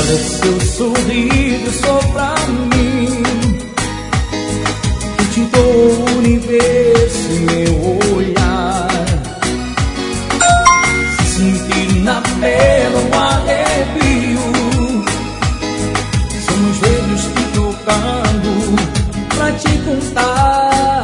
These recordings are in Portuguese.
Seu sorriso só pra mim, que te dou o universo em meu olhar. Se sentir na pele um arrepio, são os dedos te tocando pra te contar.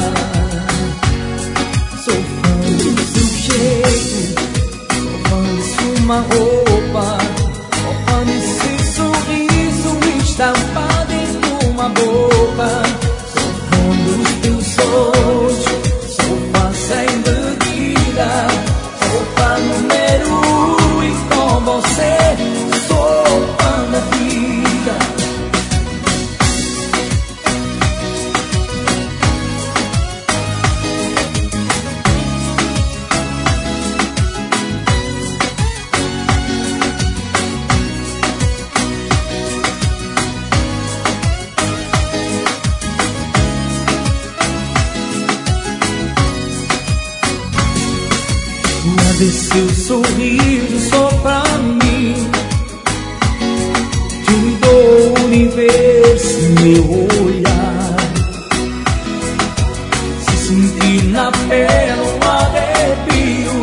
Sou fã do seu jeito, sou fã de sua roupa, esse sorriso estampado em uma boca. Sou fã dos teus olhos, sou fã sem medida, sou fã número 1 e com você sou fã da vida. Guarde seu sorriso só pra mim, te dou o universo em meu olhar. Se sentir na pele um arrepio,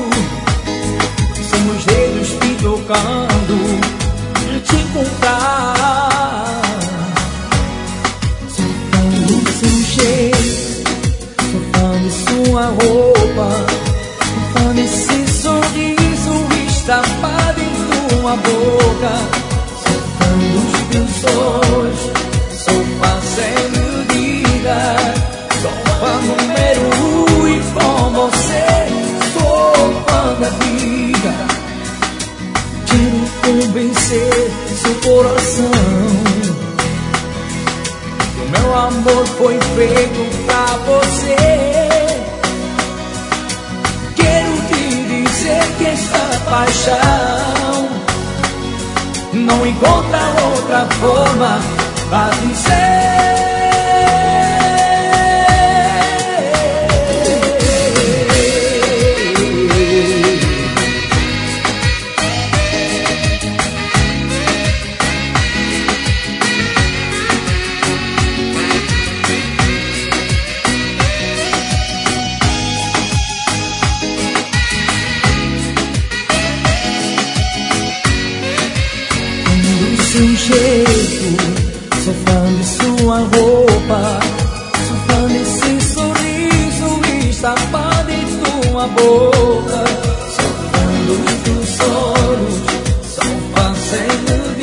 são os dedos te tocando pra te contar. Sou fã do seu jeito, sou fã de sua roupa, esse sorriso estampado em tua boca. Sou fã dos teus olhos, sou fã sem medida, sou fã número 1 e com você sou fã da vida. Quero convencer seu coração que o meu amor foi feito pra você. Que esta paixão não encontra outra forma pra dizer. Seu jeito, sou fã de sua roupa, sou fã desse sorriso estampado em tua boca. Sou fã dos teus olhos, sou fã sem medida.